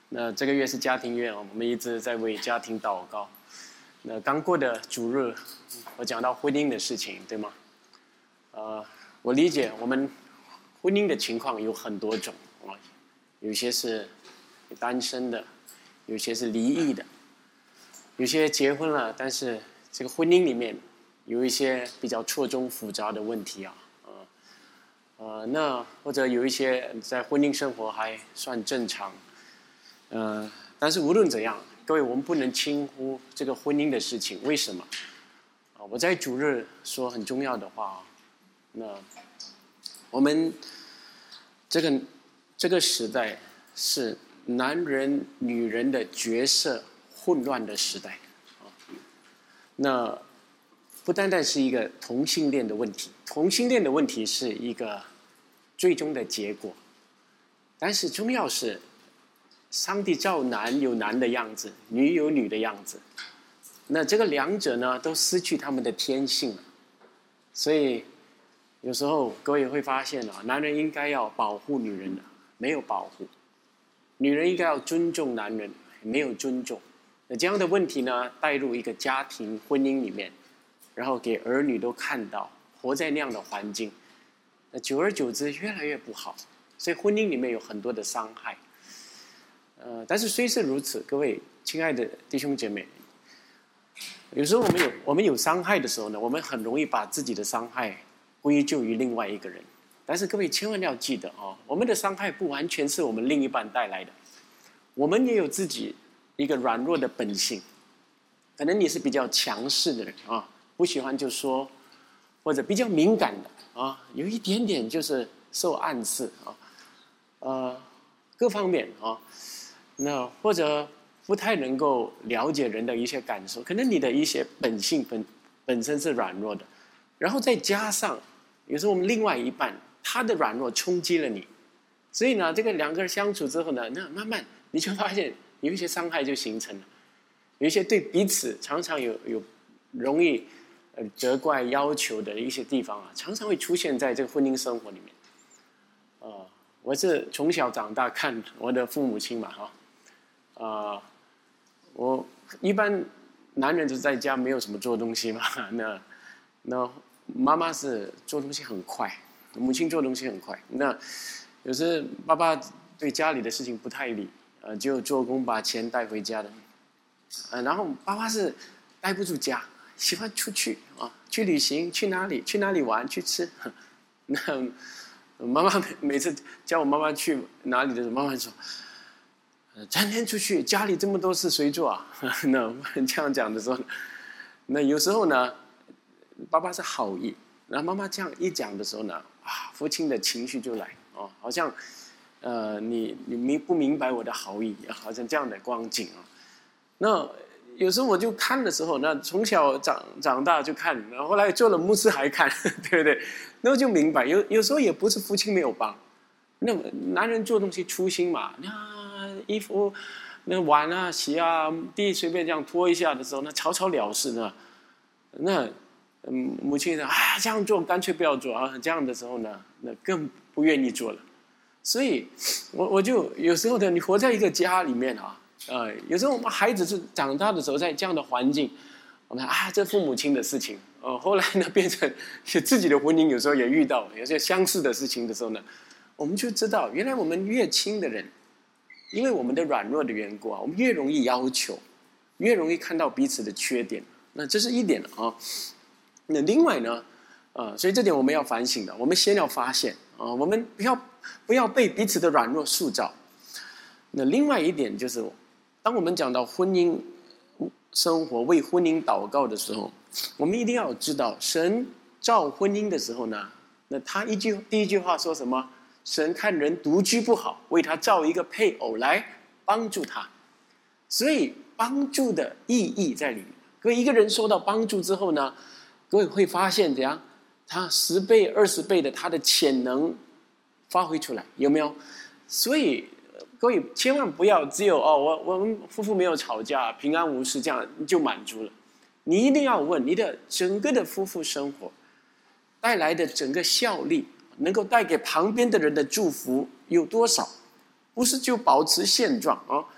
那这个月是家庭月我们一直在为家庭祷告。那刚过的主日，我讲到婚姻的事情，对吗？我理解我们婚姻的情况有很多种啊，有些是单身的，有些是离异的，有些结婚了，但是这个婚姻里面有一些比较错综复杂的问题啊。那或者有一些在婚姻生活还算正常，但是无论怎样，各位，我们不能轻忽这个婚姻的事情。为什么？我在主日说很重要的话。那我们这个时代是男人女人的角色混乱的时代啊。那不单单是一个同性恋的问题，同性恋的问题是一个最终的结果，但是重要是上帝造男有男的样子，女有女的样子，那这个两者呢都失去他们的天性了。所以有时候各位会发现男人应该要保护女人的，没有保护；女人应该要尊重男人，没有尊重。那这样的问题呢，带入一个家庭婚姻里面，然后给儿女都看到，活在那样的环境，那久而久之越来越不好。所以婚姻里面有很多的伤害。但是虽是如此，各位亲爱的弟兄姐妹，有时候我们有伤害的时候呢，我们很容易把自己的伤害归咎于另外一个人。但是各位千万要记得我们的伤害不完全是我们另一半带来的，我们也有自己一个软弱的本性。可能你是比较强势的人不喜欢就说，或者比较敏感的有一点点就是受暗示各方面那或者不太能够了解人的一些感受，可能你的一些本性本身是软弱的，然后再加上有时候我们另外一半他的软弱冲击了你，所以呢，这个两个人相处之后呢，那慢慢你就发现有一些伤害就形成了，有一些对彼此常常有容易责怪要求的一些地方常常会出现在这个婚姻生活里面。我是从小长大看我的父母亲嘛我一般男人就在家没有什么做东西嘛，那妈妈是做东西很快，母亲做东西很快。那有时爸爸对家里的事情不太理，就做工把钱带回家的。然后爸爸是待不住家，喜欢出去去旅行，去哪里玩，去吃。那妈妈每次叫我妈妈去哪里的时候，妈妈说：“整天出去，家里这么多事谁做啊？”那这样讲的时候，那有时候呢，爸爸是好意，然后妈妈这样一讲的时候呢，父亲的情绪就来好像你不明白我的好意，好像这样的光景那有时候我就看的时候，那从小长大就看，然后后来做了牧师还看，对不对？那我就明白，有时候也不是父亲没有帮，那男人做东西粗心嘛，那衣服、那碗洗地随便这样拖一下的时候，那草草了事呢。那母亲说这样做干脆不要做这样的时候呢，那更不愿意做了。所以我就有时候呢，你活在一个家里面有时候我们孩子是长大的时候，在这样的环境，我们这父母亲的事情后来呢变成自己的婚姻，有时候也遇到有些相似的事情的时候呢，我们就知道原来我们越亲的人，因为我们的软弱的缘故我们越容易要求，越容易看到彼此的缺点。那这是一点那另外呢所以这点我们要反省的，我们先要发现我们不要被彼此的软弱塑造。那另外一点就是，当我们讲到婚姻生活、为婚姻祷告的时候，我们一定要知道，神造婚姻的时候呢，那他第一句话说什么？神看人独居不好，为他造一个配偶来帮助他。所以帮助的意义在里面。各位，一个人受到帮助之后呢，各位会发现怎样？他10倍、20倍的他的潜能发挥出来，有没有？所以各位千万不要只有我们夫妇没有吵架，平安无事，这样就满足了。你一定要问你的整个的夫妇生活带来的整个效力，能够带给旁边的人的祝福有多少？不是就保持现状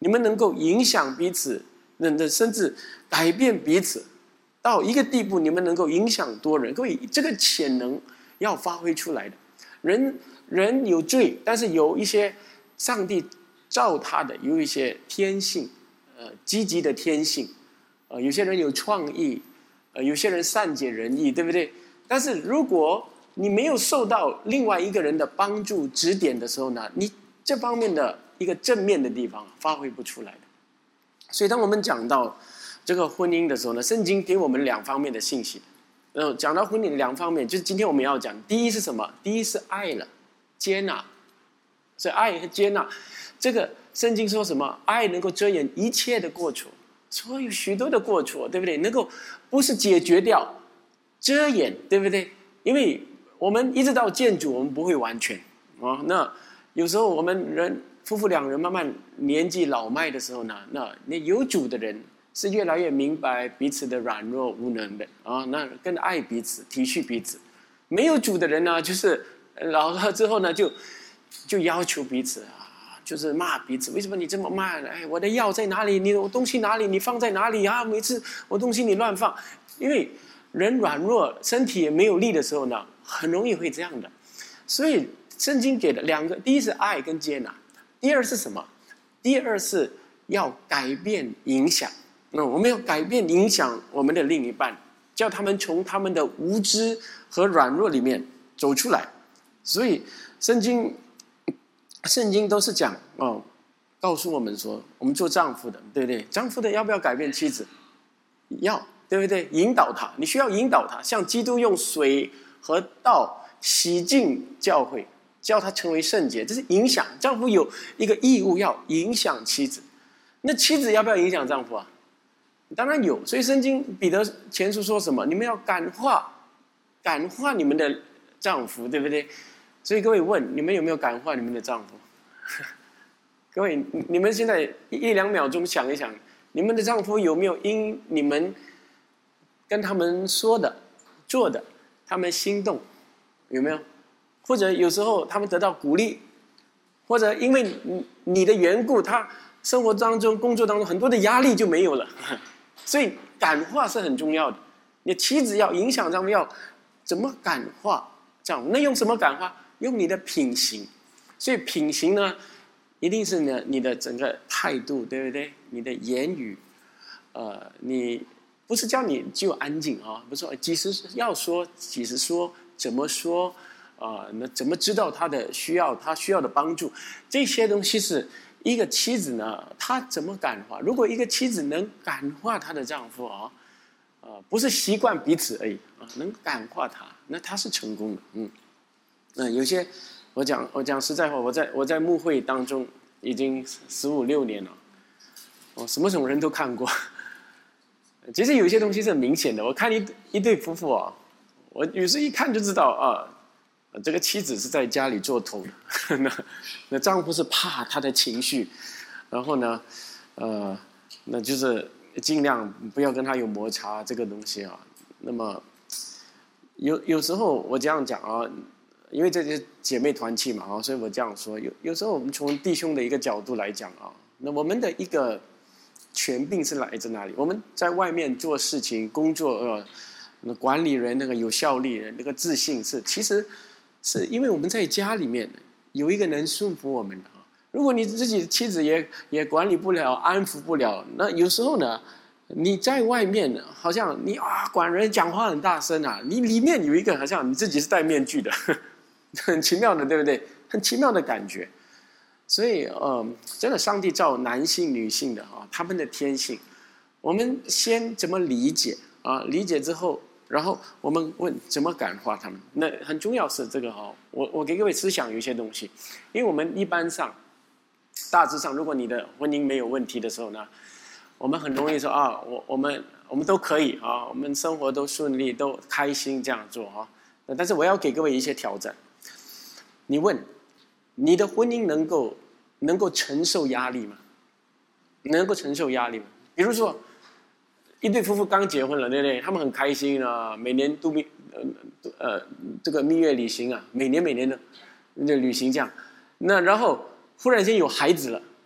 你们能够影响彼此，甚至改变彼此，到一个地步，你们能够影响多人。各位，这个潜能要发挥出来的。人有罪，但是有一些上帝造他的，有一些天性，积极的天性，有些人有创意，有些人善解人意，对不对？但是如果你没有受到另外一个人的帮助指点的时候呢，你这方面的一个正面的地方发挥不出来的。所以当我们讲到这个婚姻的时候呢，圣经给我们两方面的信息。讲到婚姻两方面，就是今天我们要讲，第一是什么？第一是爱了，接纳。所以爱和接纳，这个圣经说什么？爱能够遮掩一切的过错，所有许多的过错，对不对？能够不是解决掉，遮掩，对不对？因为我们一直到见主，我们不会完全啊。那有时候我们夫妇两人慢慢年纪老迈的时候呢，那有主的人是越来越明白彼此的软弱无能的啊，那更爱彼此，体恤彼此。没有主的人呢，就是老了之后呢，就要求彼此啊，就是骂彼此，为什么你这么慢？哎，我的药在哪里？我东西哪里？你放在哪里啊？每次我东西你乱放，因为人软弱，身体也没有力的时候呢，很容易会这样的。所以圣经给的两个，第一是爱跟接纳，第二是什么？第二是要改变影响。我们要改变影响我们的另一半，叫他们从他们的无知和软弱里面走出来。所以圣经都是讲告诉我们说，我们做丈夫的，对不对？丈夫的要不要改变妻子？要，对不对？引导他，你需要引导他，像基督用水和道洗净教会，叫他成为圣洁，这是影响。丈夫有一个义务要影响妻子，那妻子要不要影响丈夫啊？当然有。所以圣经彼得前书说什么？你们要感化你们的丈夫，对不对？所以各位问，你们有没有感化你们的丈夫？各位，你们现在一两秒钟想一想，你们的丈夫有没有因你们跟他们说的做的他们心动？有没有？或者有时候他们得到鼓励，或者因为你的缘故，他生活当中工作当中很多的压力就没有了。所以感化是很重要的。你妻子要影响丈夫，要怎么感化这样？那用什么感化？用你的品行。所以品行呢，一定是你的整个态度，对不对？你的言语，你不是叫你就安静啊，不是说几时要说，几时说，怎么说那怎么知道他需要的帮助？这些东西是一个妻子呢，她怎么感化？如果一个妻子能感化她的丈夫不是习惯彼此而已能感化他，那他是成功的。有些我讲实在话，我在牧会当中已经15、16年了，什么人都看过。其实有些东西是很明显的，我看一对夫妇我有时一看就知道这个妻子是在家里做头的，那丈夫是怕他的情绪，然后呢，那就是尽量不要跟他有摩擦这个东西那么有时候我这样讲因为这些姐妹团契嘛所以我这样说，有时候我们从弟兄的一个角度来讲那我们的一个权柄是来自哪里？我们在外面做事情、工作管理人那个有效率人那个自信其实是因为我们在家里面有一个能顺服我们的如果你自己的妻子也管理不了、安抚不了，那有时候呢，你在外面好像你管人讲话很大声你里面有一个好像你自己是戴面具的，很奇妙的，对不对？很奇妙的感觉。所以真的，上帝造男性、女性的他们的天性，我们先怎么理解理解之后。然后我们问怎么感化他们？那很重要是这个我给各位思想有一些东西，因为我们一般上大致上，如果你的婚姻没有问题的时候呢，我们很容易说我们都可以我们生活都顺利，都开心这样做但是我要给各位一些挑战。你问你的婚姻能够承受压力吗？能够承受压力吗？比如说。一对夫妇刚结婚了，对不对？他们很开心每年度这个蜜月旅行每年的旅行这样。那然后忽然间有孩子了，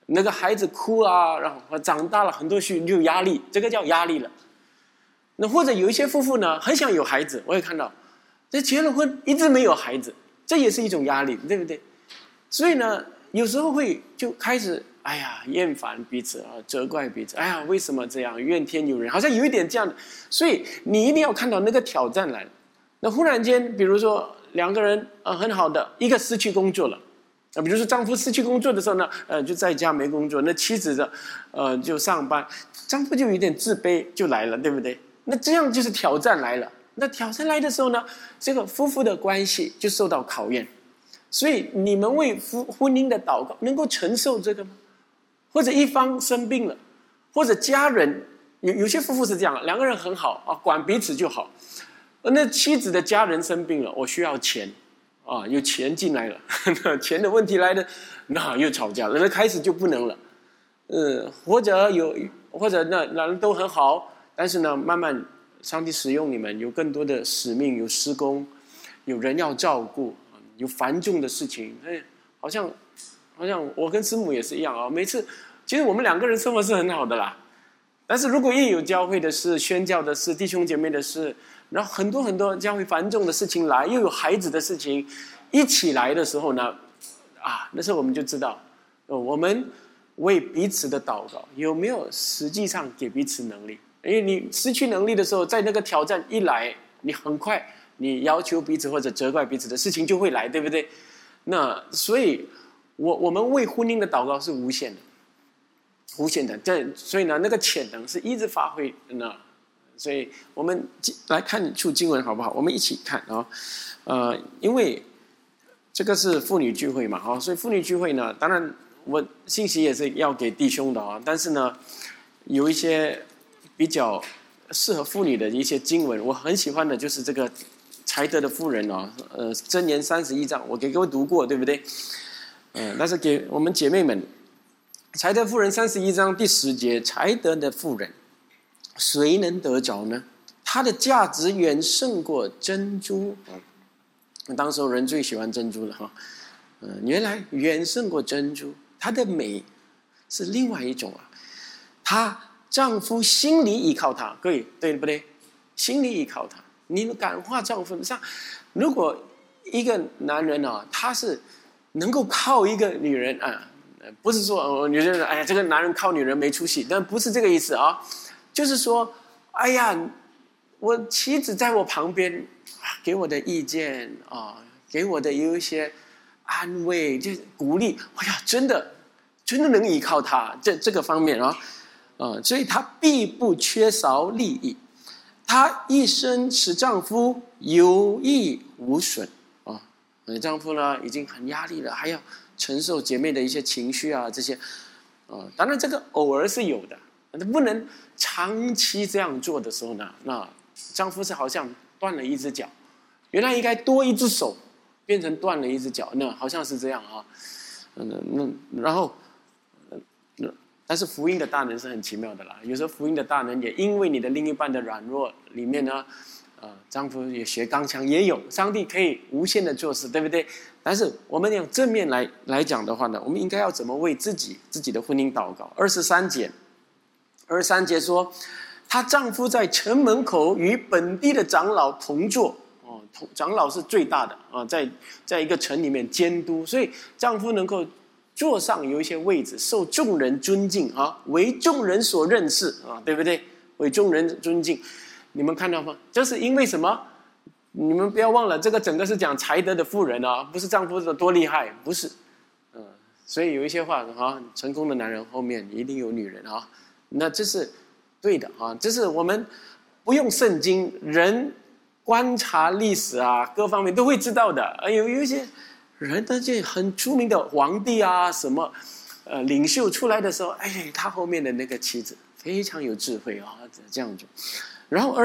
那个孩子哭啊，然后长大了很多就有压力，这个叫压力了。那或者有一些夫妇呢，很想有孩子，我也看到，这结了婚一直没有孩子，这也是一种压力，对不对？所以呢，有时候会就开始厌烦彼此啊，责怪彼此，为什么这样，怨天尤人，好像有一点这样的。所以你一定要看到那个挑战来了。那忽然间，比如说两个人很好的，一个失去工作了。比如说丈夫失去工作的时候呢，就在家没工作，那妻子就上班，丈夫就有点自卑就来了，对不对？那这样就是挑战来了。那挑战来的时候呢，这个夫妇的关系就受到考验。所以你们为婚姻的祷告能够承受这个吗？或者一方生病了，或者家人有些夫妇是这样，两个人很好啊，管彼此就好。那妻子的家人生病了，我需要钱。有钱进来了，钱的问题来了，那又吵架了，那开始就不能了。或者那两人都很好，但是呢，慢慢上帝使用你们，有更多的使命，有施工，有人要照顾，有繁重的事情。好像我跟师母也是一样啊。每次其实我们两个人生活是很好的啦，但是如果一有教会的事、宣教的事、弟兄姐妹的事，然后很多很多教会繁重的事情来，又有孩子的事情一起来的时候呢，那时候我们就知道，我们为彼此的祷告有没有实际上给彼此能力？因为你失去能力的时候，在那个挑战一来，你很快你要求彼此或者责怪彼此的事情就会来，对不对？那所以我们为婚姻的祷告是无限的，所以呢，那个潜能是一直发挥呢。所以我们来看出经文好不好？我们一起看啊，因为这个是妇女聚会嘛，所以妇女聚会呢，当然我信息也是要给弟兄的啊，但是呢，有一些比较适合妇女的一些经文，我很喜欢的就是这个才德的妇人箴言31章，我给各位读过，对不对？但是给我们姐妹们，才德妇人31章第10节，才德的妇人。谁能得着呢？它的价值远胜过珍珠。当时人最喜欢珍珠了哈。原来远胜过珍珠。她的美是另外一种啊。她丈夫心里依靠她，各位对不对？心里依靠她，你感化丈夫。像如果一个男人他是能够靠一个女人不是说女人这个男人靠女人没出息，但不是这个意思啊。就是说，我妻子在我旁边，给我的意见给我的有一些安慰，就鼓励。真的能依靠他这个方面所以她必不缺少利益，她一生使丈夫有益无损丈夫呢已经很压力了，还要承受姐妹的一些情绪这些当然这个偶尔是有的。不能长期这样做的时候呢，那丈夫是好像断了一只脚，原来应该多一只手，变成断了一只脚，那好像是这样然后但是福音的大能是很奇妙的啦。有时候福音的大能也因为你的另一半的软弱里面呢，丈夫也学刚强，也有上帝可以无限的做事，对不对？但是我们用正面来讲的话呢，我们应该要怎么为自己的婚姻祷告？23节说，她丈夫在城门口与本地的长老同坐长老是最大的在一个城里面监督，所以丈夫能够坐上有一些位置，受众人尊敬为众人所认识对不对？为众人尊敬，你们看到吗？这是因为什么？你们不要忘了，这个整个是讲才德的妇人不是丈夫多厉害，不是所以有一些话成功的男人后面一定有女人那这是对的这是我们不用圣经，人观察历史各方面都会知道的。有一些人的这很出名的皇帝什么领袖出来的时候，他后面的那个妻子非常有智慧这样做。然后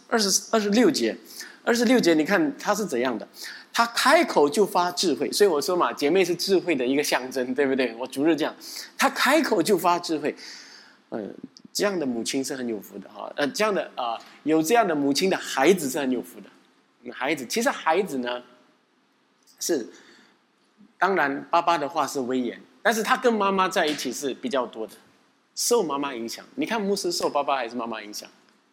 26节，你看他是怎样的？他开口就发智慧，所以我说嘛，姐妹是智慧的一个象征，对不对？我主日讲，他开口就发智慧。这样的母亲是很有福的这样的有这样的母亲的孩子是很有福的。其实孩子呢是，当然爸爸的话是威严但是他跟妈妈在一起是比较多的，受妈妈影响。你看牧师受爸爸还是妈妈影响？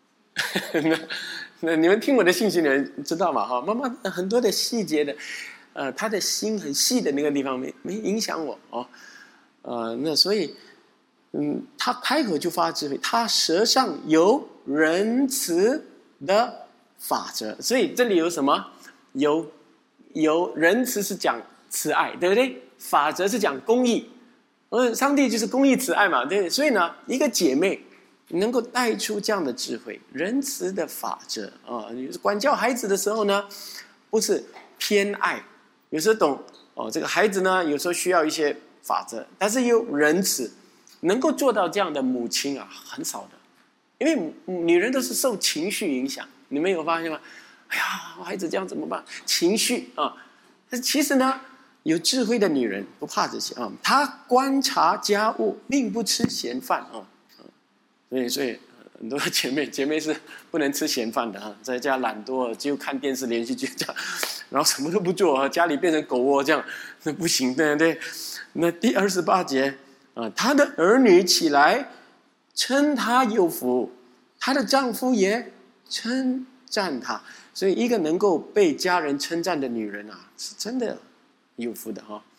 那你们听我的信息，你们知道吗？哈，妈妈很多的细节的，他的心很细的那个地方没影响我哦，那所以，他开口就发智慧，他舌上有仁慈的法则。所以这里有什么？有仁慈是讲慈爱，对不对？法则是讲公义，上帝就是公义慈爱嘛，对不对？所以呢，一个姐妹能够带出这样的智慧、仁慈的法则啊，管教孩子的时候呢，不是偏爱，有时候懂这个孩子呢，有时候需要一些法则，但是又仁慈，能够做到这样的母亲啊，很少的，因为女人都是受情绪影响，你们有发现吗？哎呀，我孩子这样怎么办？情绪啊，但其实呢，有智慧的女人不怕这些啊，她观察家务，并不吃闲饭啊。所以很多姐妹是不能吃闲饭的哈，在家懒惰，只有看电视连续剧这样，然后什么都不做，家里变成狗窝这样，那不行，对不对？那第28节她的儿女起来称她有福，她的丈夫也称赞她，所以一个能够被家人称赞的女人啊，是真的有福的哈。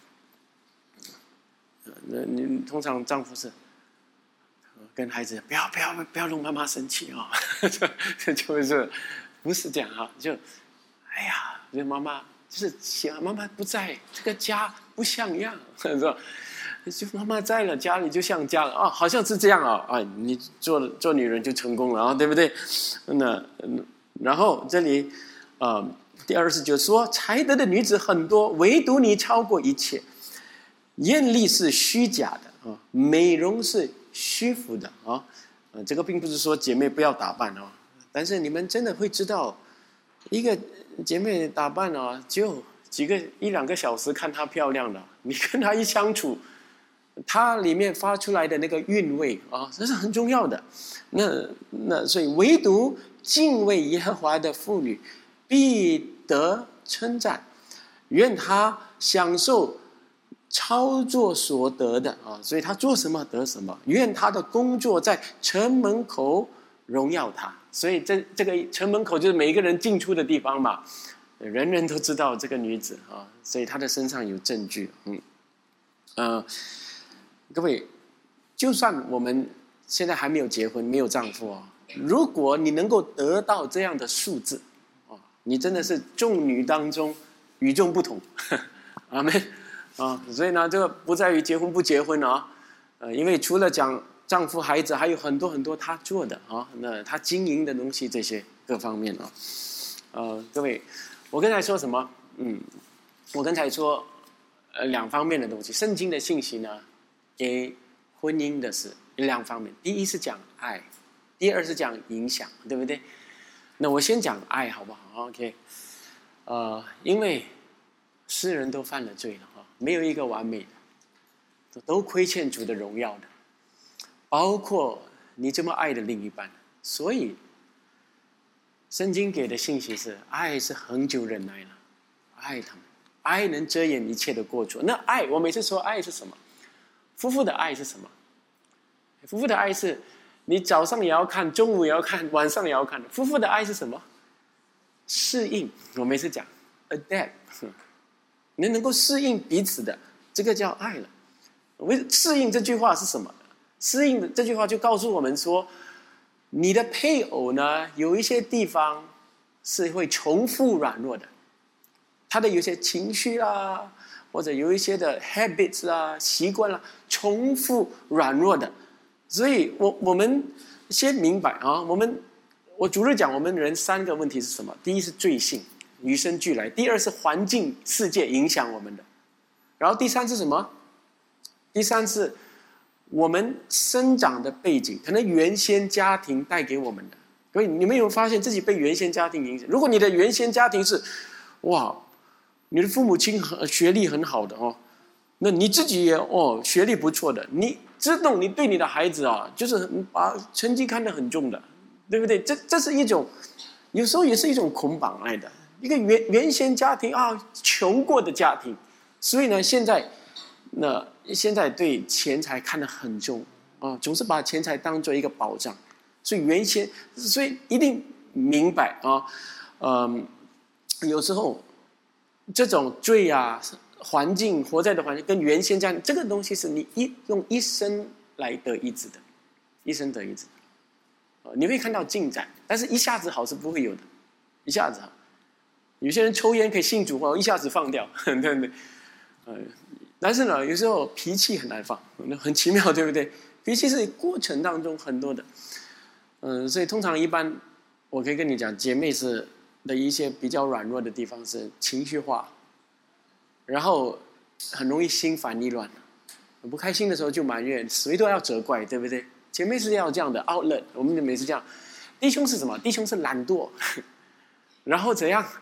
那你通常丈夫是跟孩子不要弄妈妈生气啊，就是不是这样啊？哎呀，这妈妈就是想妈妈不在，这个家不像样，是吧？就妈妈在了，家里就像家了啊，好像是这样啊！你做女人就成功了啊，对不对？然后这里第29说，才德的女子很多，唯独你超过一切。艳丽是虚假的啊，美容是虚浮的啊。这个并不是说姐妹不要打扮啊，但是你们真的会知道，一个姐妹打扮啊，就1、2个小时看她漂亮了，你跟她一相处，她里面发出来的那个韵味啊，这是很重要的。那所以唯独敬畏耶和华的妇女，必得称赞，愿她享受操作所得的啊，所以他做什么得什么。愿他的工作在城门口荣耀他。所以这个城门口就是每一个人进出的地方嘛，人人都知道这个女子啊，所以她的身上有证据。各位，就算我们现在还没有结婚，没有丈夫啊，如果你能够得到这样的数字啊，你真的是众女当中与众不同。阿们。所以呢，这个不在于结婚不结婚啊，因为除了讲丈夫、孩子，还有很多很多他做的啊，那他经营的东西这些各方面啊，各位，我刚才说什么？我刚才说2方面的东西，圣经的信息呢，给婚姻的是2方面，第一是讲爱，第二是讲影响，对不对？那我先讲爱好不好 ？OK， 因为世人都犯了罪了。没有一个完美的，都亏欠主的荣耀的，包括你这么爱的另一半。所以圣经给的信息是，爱是恒久忍耐了，爱他们，爱能遮掩一切的过错。那爱，我每次说爱是什么？夫妇的爱是什么？夫妇的爱是你早上也要看，中午也要看，晚上也要看。夫妇的爱是什么？适应。我每次讲 adapt，你能够适应彼此的，这个叫爱了。适应这句话是什么？适应的这句话就告诉我们说，你的配偶呢，有一些地方是会重复软弱的，他的有些情绪啦，或者有一些的 habits 啦、习惯啦，重复软弱的。所以我们先明白啊，我逐日讲，我们人3个问题是什么？第一是罪性，与生俱来；第二是环境世界影响我们的；然后第3是什么？第3是我们生长的背景，可能原先家庭带给我们的。所以你们有发现自己被原先家庭影响？如果你的原先家庭是，哇，你的父母亲学历很好的哦，那你自己也学历不错的，你自动你对你的孩子啊，就是把成绩看得很重的，对不对？这是一种，有时候也是一种捆绑来的。一个原先家庭啊，穷过的家庭，所以呢，现在那现在对钱财看得很重啊，总是把钱财当做一个保障，所以一定明白啊，有时候这种罪啊，环境活在的环境跟原先这个东西是你用一生来得医治的，一生得医治的，你会看到进展，但是一下子好是不会有的，一下子好。有些人抽烟可以信主一下子放掉，对不对？但是呢，有时候脾气很难放，很奇妙，对不对？脾气是过程当中很多的，所以通常一般，我可以跟你讲，姐妹是的一些比较软弱的地方是情绪化，然后很容易心烦意乱，不开心的时候就埋怨，谁都要责怪，对不对？姐妹是要这样的 outlet， 我们每次这样。弟兄是什么？弟兄是懒惰，然后怎样？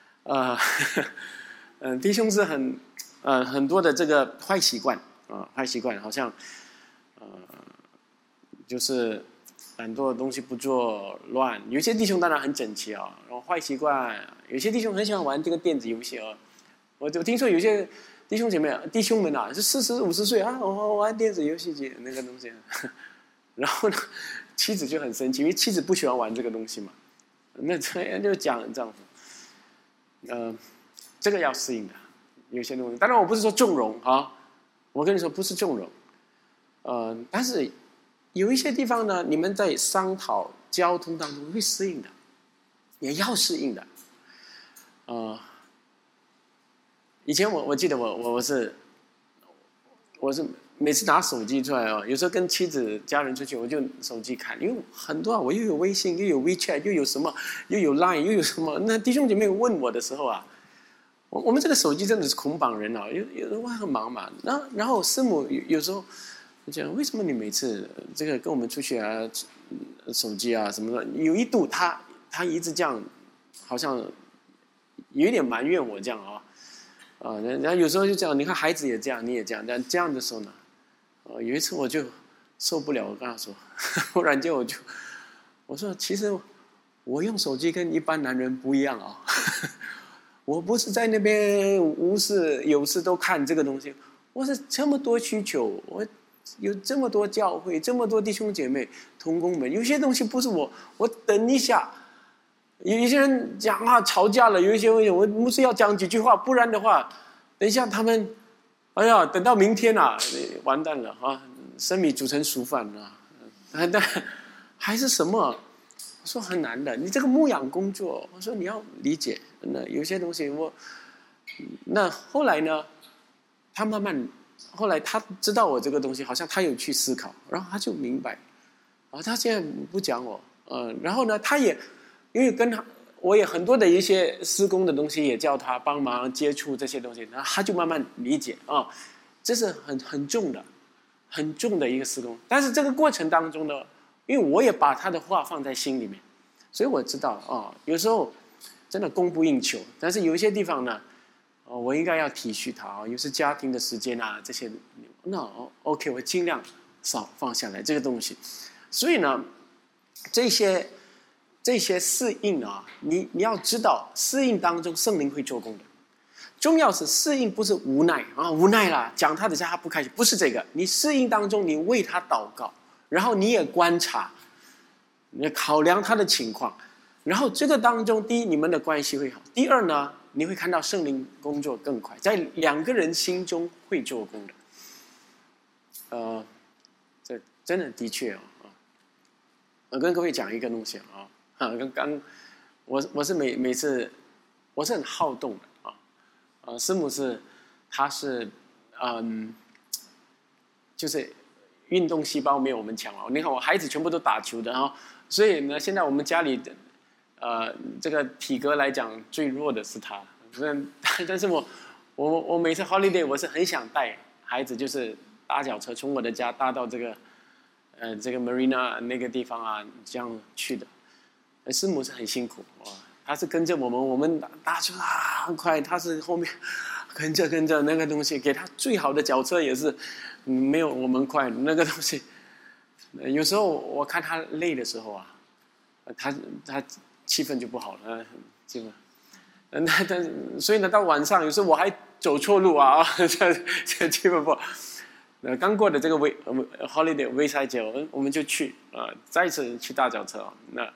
弟兄是很多的这个坏习惯啊，坏习惯好像就是很多东西不做乱。有些弟兄当然很整齐啊，然后坏习惯，有些弟兄很喜欢玩这个电子游戏啊。我听说有些弟兄姐妹、弟兄们啊，是40、50岁啊，我玩电子游戏机那个东西，然后呢，妻子就很生气，因为妻子不喜欢玩这个东西嘛。那这样就讲丈夫，这个要适应的，有些东西。当然，我不是说纵容啊，我跟你说不是纵容，但是有一些地方呢，你们在商讨交通当中会适应的，也要适应的，以前我记得我是每次拿手机出来有时候跟妻子家人出去，我就手机看，因为很多我又有微信，又有 WeChat， 又有什么，又有 Line， 又有什么。那弟兄姐妹问我的时候啊，我们这个手机真的是捆绑人啊，有人会很忙嘛。然后师母有时候讲，为什么你每次这个跟我们出去啊，手机啊什么的，有一度他一直这样，好像有一点埋怨我这样啊。然后有时候就这样，你看孩子也这样，你也这样，但这样的时候呢，有一次我就受不了，我跟他说，忽然间我说其实我用手机跟一般男人不一样啊，我不是在那边无事有事都看这个东西，我是这么多需求，我有这么多教会，这么多弟兄姐妹同工们，有些东西不是我等一下。有一些人讲啊吵架了，有一些我牧师要讲几句话，不然的话，等一下他们，哎呀，等到明天啊，完蛋了啊，生米煮成熟饭啊，但还是什么？我说很难的，你这个牧养工作，我说你要理解，那有些东西那后来呢，他慢慢，后来他知道我这个东西，好像他有去思考，然后他就明白，他现在不讲我，然后呢，他也。因为我也很多的一些施工的东西，也叫他帮忙接触这些东西，然后他就慢慢理解啊，这是很重的一个施工。但是这个过程当中呢，因为我也把他的话放在心里面，所以我知道有时候真的供不应求，但是有一些地方呢，我应该要体恤他啊，有时家庭的时间啊这些，那OK， 我尽量少放下来这个东西。所以呢，这些适应啊，你要知道，适应当中圣灵会做工的。重要是适应，不是无奈啊，无奈啦，讲他的他不开心，不是这个。你适应当中，你为他祷告，然后你也观察，你考量他的情况，然后这个当中，第一，你们的关系会好；第二呢，你会看到圣灵工作更快，在两个人心中会做工的。这真的的确我跟各位讲一个东西刚我是每次我是很好动的师母她是就是运动细胞没有我们强你看我孩子全部都打球的所以呢，现在我们家里这个体格来讲最弱的是他。但是我每次 holiday 我是很想带孩子，就是搭脚车从我的家搭到这个 Marina 那个地方这样去的。师母是很辛苦他是跟着我们打球很快，他是后面跟着那个东西，给他最好的脚车也是没有我们快那个东西。有时候我看他累的时候他气氛就不好了，基本所以呢，到晚上有时候我还走错路这气氛不好。 刚过的这个holiday 威赛节，我们就去再一次去大脚车。那，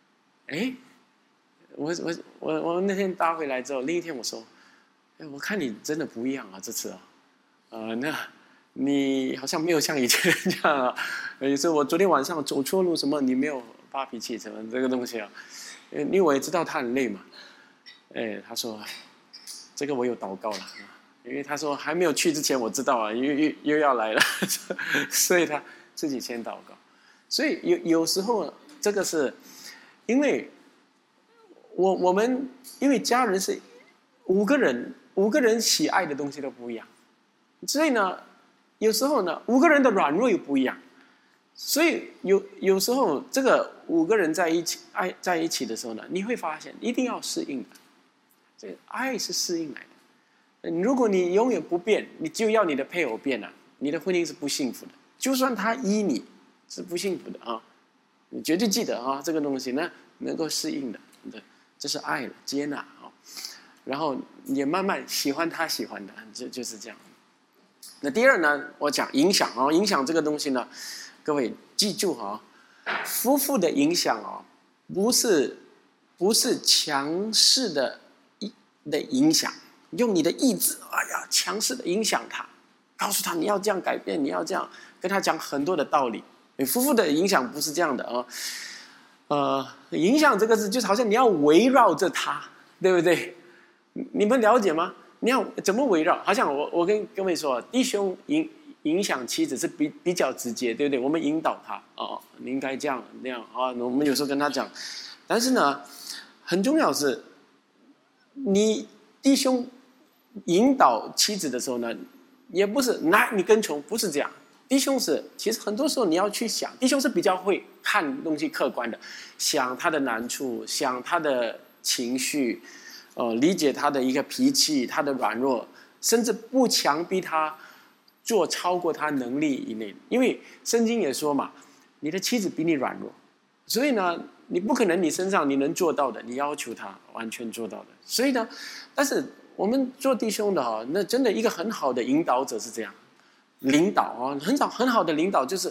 我那天搭回来之后，另一天我说，我看你真的不一样啊，这次那你好像没有像以前这样啊。有时候我昨天晚上走错路什么，你没有发脾气什么这个东西啊，因为我也知道他很累嘛。他说这个我有祷告了。因为他说还没有去之前我知道啊，又要来了，所以他自己先祷告。所以有时候这个是因为我们因为家人是5个人喜爱的东西都不一样，所以呢有时候呢5个人的软弱又不一样，所以有时候这个5个人在一起的时候呢，你会发现一定要适应的，这个爱是适应来的。如果你永远不变，你就要你的配偶变了，你的婚姻是不幸福的。就算他依你，是不幸福的啊！你绝对记得啊，这个东西呢能够适应的，这是爱了，接纳啊。然后也慢慢喜欢他喜欢的，就是这样。那第二呢，我讲影响啊，影响这个东西呢，各位记住啊，夫妇的影响啊，不是强势的影响。用你的意志，强势的影响他，告诉他你要这样改变，你要这样，跟他讲很多的道理。夫妇的影响不是这样的啊，影响这个字就是好像你要围绕着他，对不对？你们了解吗？你要怎么围绕？好像我跟各位说，弟兄影响妻子是比较直接，对不对？我们引导他你应该这样那样啊。我们有时候跟他讲，但是呢，很重要是，你弟兄引导妻子的时候呢，也不是你跟从，不是这样。弟兄其实很多时候你要去想，弟兄是比较会看东西客观的，想他的难处，想他的情绪，理解他的一个脾气，他的软弱，甚至不强逼他做超过他能力以内。因为圣经也说嘛，你的妻子比你软弱，所以呢，你不可能你身上你能做到的，你要求他完全做到的。所以呢，但是我们做弟兄的那真的一个很好的引导者是这样，领导很好的领导就是，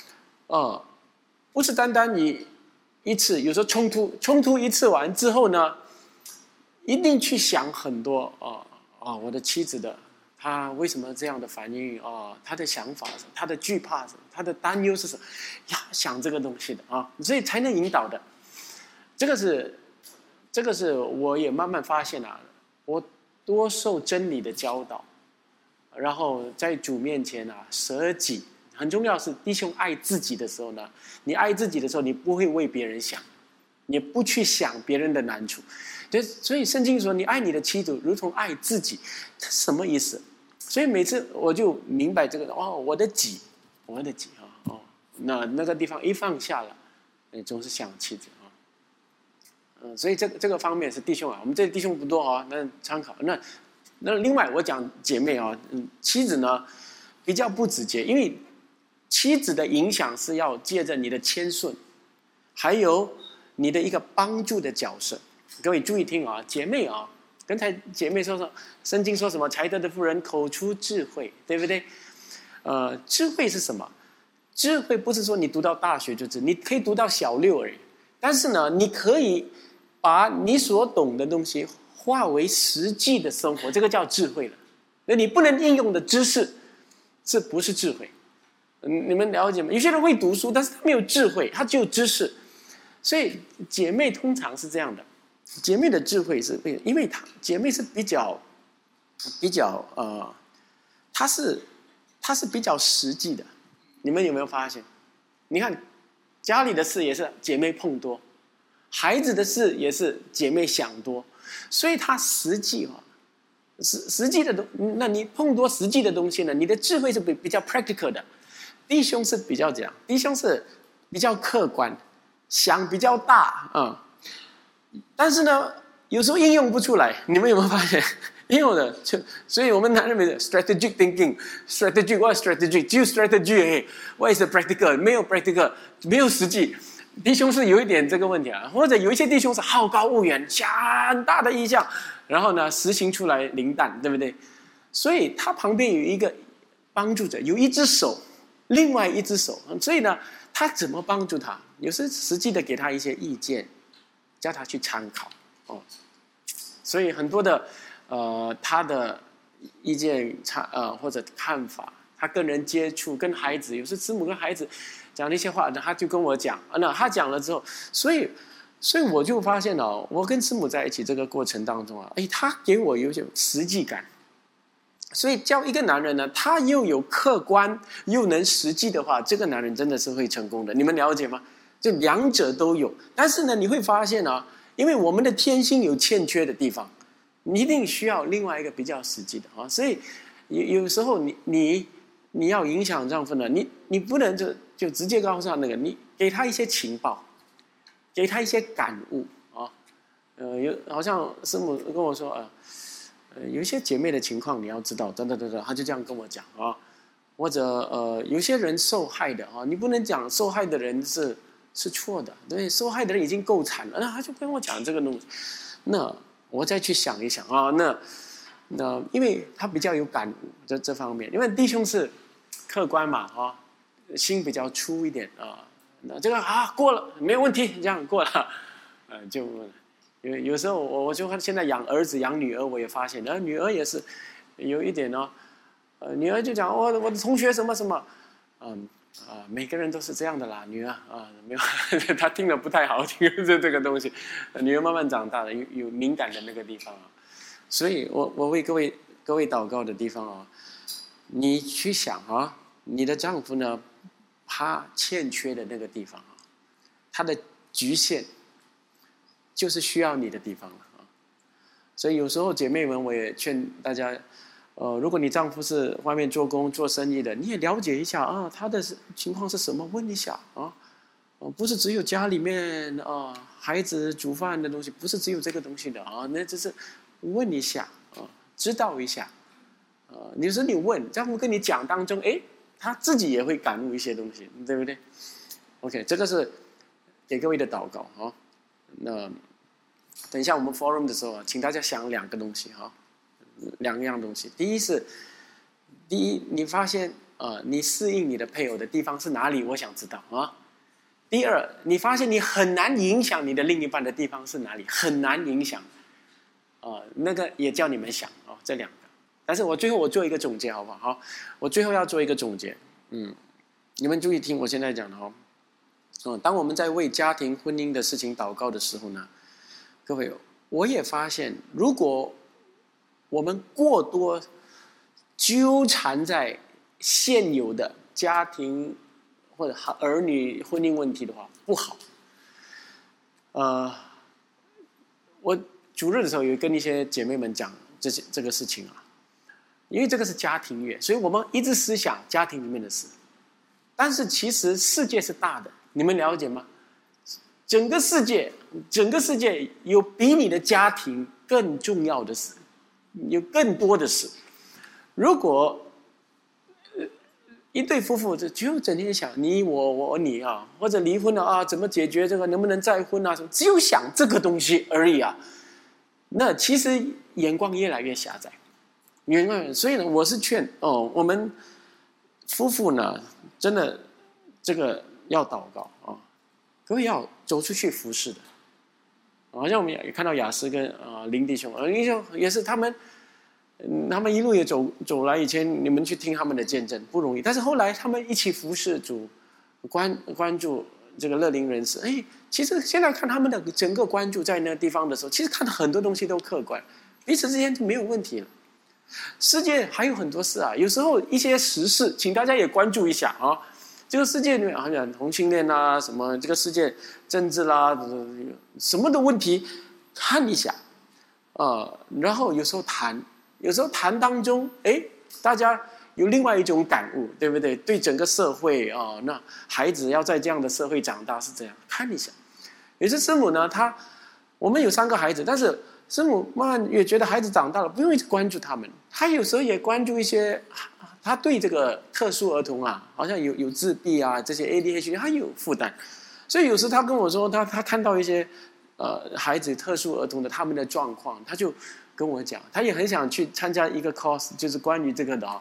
不是单单你一次，有时候冲突一次完之后呢，一定去想很多我的妻子的她为什么这样的反应她的想法是她的惧怕是她的担忧是什么，要想这个东西的所以才能引导的。这个是我也慢慢发现我多受真理的教导，然后在主面前舍己。很重要是弟兄爱自己的时候呢，你爱自己的时候，你不会为别人想，你不去想别人的难处。所以圣经说你爱你的妻子如同爱自己，这什么意思？所以每次我就明白这个我的己那个地方一放下了，总是想妻子所以这个方面是弟兄我们这弟兄不多那参考。那另外我讲姐妹妻子呢比较不直接，因为妻子的影响是要借着你的谦顺，还有你的一个帮助的角色。各位注意听姐妹刚才姐妹说圣经说什么？才德的妇人口出智慧，对不对？智慧是什么？智慧不是说你读到大学就知，你可以读到小6而已。但是呢，你可以把你所懂的东西化为实际的生活，这个叫智慧了。那你不能应用的知识，这不是智慧。你们了解吗？有些人会读书，但是他没有智慧，他只有知识。所以姐妹通常是这样的，姐妹的智慧是因为姐妹是比较她是比较实际的。你们有没有发现？你看家里的事也是姐妹碰多，孩子的事也是姐妹想多，所以她实际实际的那你碰多实际的东西呢，你的智慧是比较 practical 的。弟兄是比较这样，弟兄是比较客观，想比较大但是呢，有时候应用不出来。你们有没有发现？应用的所以我们男人没有 strategic thinking，strategy what strategy， 只有 strategy，what is the practical？ 没有 practical， 没有实际。弟兄是有一点这个问题或者有一些弟兄是好高骛远，想很大的意向，然后呢实行出来零蛋，对不对？所以他旁边有一个帮助者，有一只手，另外一只手，所以呢，他怎么帮助他？有时实际的给他一些意见，叫他去参考哦。所以很多的他的意见或者看法，他跟人接触，跟孩子，有时师母跟孩子讲那些话，他就跟我讲，那他讲了之后，所以我就发现我跟师母在一起这个过程当中他给我有些实际感。所以教一个男人呢，他又有客观又能实际的话，这个男人真的是会成功的。你们了解吗？就两者都有。但是呢，你会发现因为我们的天性有欠缺的地方，你一定需要另外一个比较实际的所以有时候你要影响丈夫呢，你不能就直接告诉他那个，你给他一些情报，给他一些感悟好像师母跟我说有一些姐妹的情况你要知道，等，他就这样跟我讲或者有些人受害的你不能讲受害的人是错的，对，受害的人已经够惨了，那他就跟我讲这个东西，那我再去想一想那因为他比较有感悟这方面，因为弟兄是客观嘛心比较粗一点那这个过了没有问题，这样过了就。有时候我就现在养儿子养女儿，我也发现，女儿也是有一点女儿就讲我的同学什么什么，每个人都是这样的啦，女儿没有，她听了不太好听这个东西，女儿慢慢长大了，有敏感的那个地方所以我为各位祷告的地方你去想你的丈夫呢，他欠缺的那个地方他的局限。就是需要你的地方了所以有时候姐妹们，我也劝大家，如果你丈夫是外面做工做生意的，你也了解一下他的情况是什么，问一下不是只有家里面孩子煮饭的东西，不是只有这个东西的那只是问一下知道一下有时候你问丈夫跟你讲当中，他自己也会感悟一些东西，对不对 ？OK， 这个是给各位的祷告那等一下我们 forum 的时候请大家想两个东西两样东西。第一，你发现你适应你的配偶的地方是哪里？我想知道第二，你发现你很难影响你的另一半的地方是哪里？很难影响那个也叫你们想这两个。但是最后我做一个总结好不好？我最后要做一个总结。你们注意听我现在讲的当我们在为家庭婚姻的事情祷告的时候呢，各位，我也发现，如果我们过多纠缠在现有的家庭或者儿女婚姻问题的话，不好。我主日的时候有跟一些姐妹们讲这个事情因为这个是家庭月，所以我们一直思想家庭里面的事。但是其实世界是大的，你们了解吗？整个世界有比你的家庭更重要的事，有更多的事。如果一对夫妇就整天想你我你或者离婚了怎么解决这个，能不能再婚什么，只有想这个东西而已那其实眼光越来越狭窄。所以呢，我是劝我们夫妇呢，真的这个要祷告各位要走出去服侍的，好像我们也看到雅思跟林弟兄，林弟兄也是他们一路也走来，以前你们去听他们的见证不容易，但是后来他们一起服侍主，关注这个乐龄人士，其实现在看他们的整个关注在那个地方的时候，其实看到很多东西都客观，彼此之间就没有问题了。世界还有很多事有时候一些时事，请大家也关注一下这个世界里面好像同性恋什么这个世界政治啦，什么的问题看一下然后有时候谈当中大家有另外一种感悟，对不对？对整个社会那孩子要在这样的社会长大是这样，看一下。有些师母呢，我们有3个孩子，但是师母慢慢也觉得孩子长大了，不用一直关注他们，他有时候也关注一些。他对这个特殊儿童好像有自闭这些 ADHD 他有负担，所以有时他跟我说他看到一些孩子特殊儿童的他们的状况，他就跟我讲，他也很想去参加一个 course， 就是关于这个的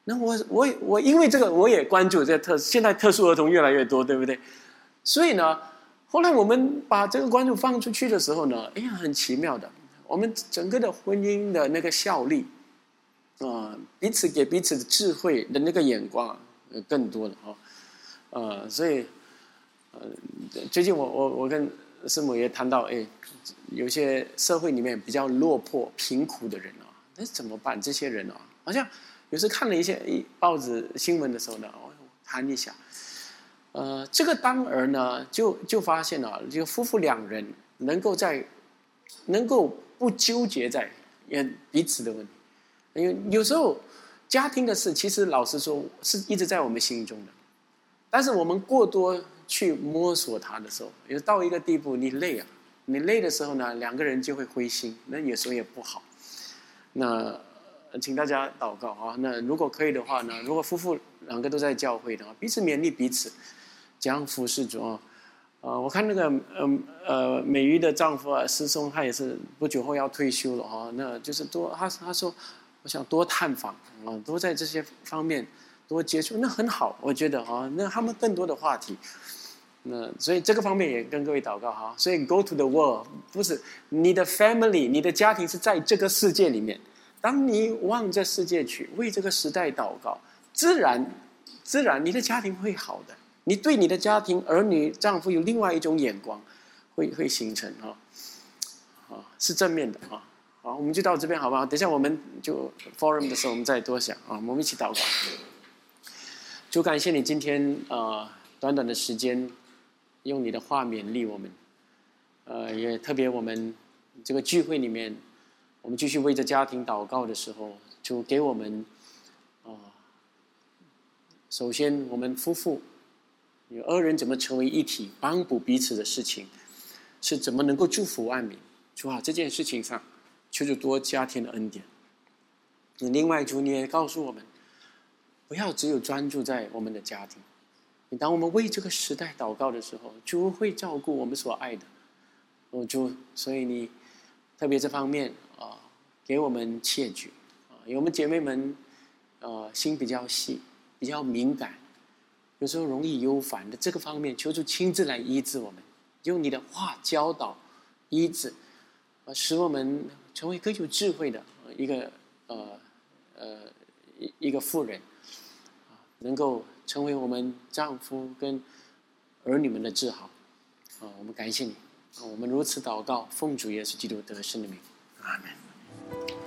那我因为这个我也关注现在特殊儿童越来越多，对不对？所以呢，后来我们把这个关注放出去的时候呢，哎呀，很奇妙的，我们整个的婚姻的那个效力，彼此给彼此的智慧的那个眼光更多了所以最近我跟师母也谈到，有些社会里面比较落魄、贫苦的人那怎么办？这些人好像有时看了一些报纸新闻的时候呢，我谈一下，这个当儿呢，就发现这个夫妇两人能够不纠结在彼此的问题，因为有时候家庭的事，其实老实说是一直在我们心中的，但是我们过多去摸索它的时候，有到一个地步，你累的时候呢，两个人就会灰心，那有时候也不好。那请大家祷告那如果可以的话呢，如果夫妇两个都在教会的彼此勉励彼此，这样服侍主我看那个美瑜的丈夫师兄，他也是不久后要退休了那就是他说，我想多探访多在这些方面多接触，那很好，我觉得那他们更多的话题。那所以这个方面也跟各位祷告所以 go to the world 不是你的 family， 你的家庭是在这个世界里面。当你往这世界去，为这个时代祷告，自然你的家庭会好的。你对你的家庭、儿女、丈夫有另外一种眼光，会形成是正面的好，我们就到这边好不好？等一下我们就 forum 的时候，我们再多想我们一起祷告。主感谢你今天短短的时间，用你的话勉励我们，也特别我们这个聚会里面，我们继续为着家庭祷告的时候，主给我们首先我们夫妇有二人怎么成为一体，帮补彼此的事情，是怎么能够祝福万民。主这件事情上，求主多加添的恩典。另外，主你也告诉我们，不要只有专注在我们的家庭。当我们为这个时代祷告的时候，主会照顾我们所爱的。主，所以你特别这方面给我们切据因为我们姐妹们心比较细，比较敏感，有时候容易忧烦的这个方面，求主亲自来医治我们，用你的话教导医治使我们成为更有智慧的一个妇人能够成为我们丈夫跟儿女们的自豪我们感谢你我们如此祷告，奉主耶稣基督得胜的名，阿们。